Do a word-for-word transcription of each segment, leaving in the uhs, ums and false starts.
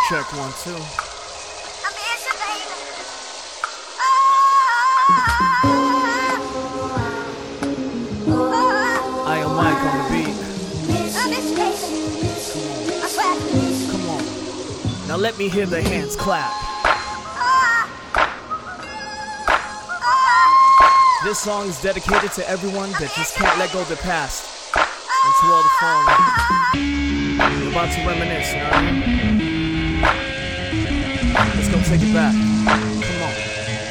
check one, two. I am Mike on the beat. Come on. Come on. Now let me hear the hands clap. This song is dedicated to everyone that just can't let go of the past. And to all the fallen. We're about to reminisce, you know what I mean? Let's go take it back. Come on.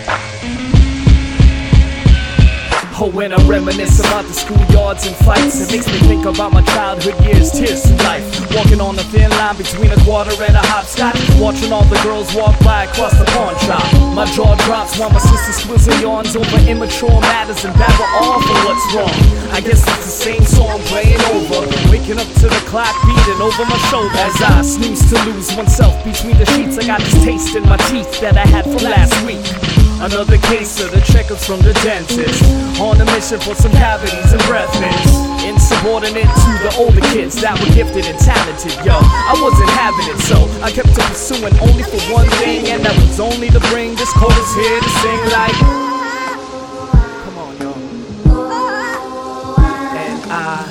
Oh, when I reminisce about the schoolyards and fights, it makes me think about my childhood years, tears to life. Walking on a thin line between a quarter and a hopscotch, watching all the girls walk by across the pawn shop. My jaw drops while my sister squeals and yawns over immature matters and babble all for what's wrong. I guess it's the same song playing over, waking up to the clock beating over my shoulder as I snooze to lose oneself between the sheets. I got this taste in my teeth that I had from last week. Another case of the checkups from the dentist, on a mission for some cavities and breath mints. Insubordinate to the older kids that were gifted and talented, yo. I wasn't having it, so I kept on pursuing only for one thing, and that was only to bring this chorus here to sing like, come on, yo. And I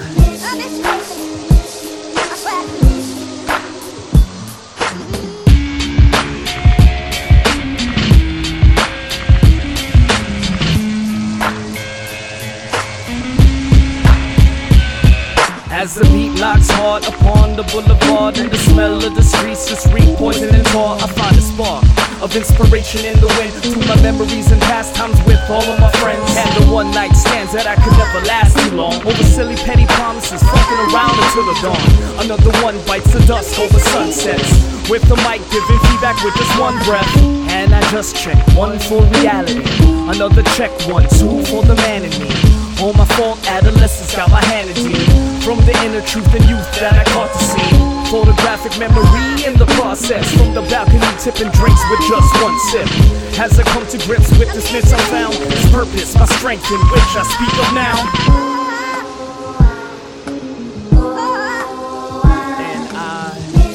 as the beat locks hard upon the boulevard, and the smell of the streets just reek poison and tar, I find a spark of inspiration in the wind to my memories and past times with all of my friends. And the one night stands that I could never last too long, over silly petty promises, fucking around until the dawn. Another one bites the dust over sunsets, with the mic giving feedback with just one breath. And I just check one for reality, another check one, two for the man in me. All my fault, adolescence got my hand in deep, from the inner truth and youth that I caught to see. Photographic memory in the process, from the balcony tipping drinks with just one sip. As I come to grips with this niche I found, this purpose, my strength in which I speak of now. And I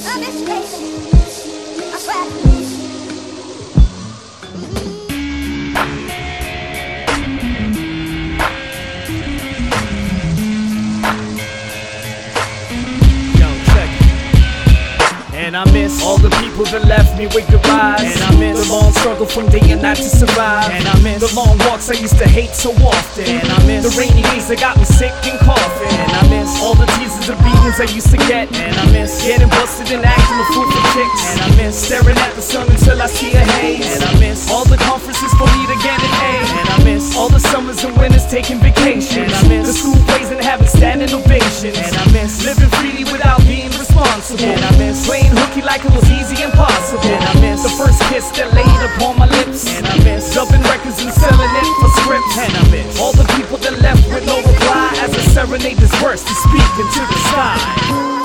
And I miss all the people that left me with goodbyes. And I miss the long struggle from day and night to survive. And I miss the long walks I used to hate so often. And I miss the rainy days that got me sick and coughing. And I miss all the teasers and beatings I used to get. And I miss getting busted and acting a fool for chicks. And I miss staring at the sun until I see a haze. And I miss all the conferences for me to get an A. And I miss all the summers and winters taking vacations. And I miss the school plays and having standing ovations. And I miss living freely without being responsible. And I miss playing hooky like it was easy and possible. And I miss the first kiss that laid upon my lips. And I miss dubbing records and selling it for scripts. And I miss all the people that left with no reply as I serenade this verse to speak into the sky.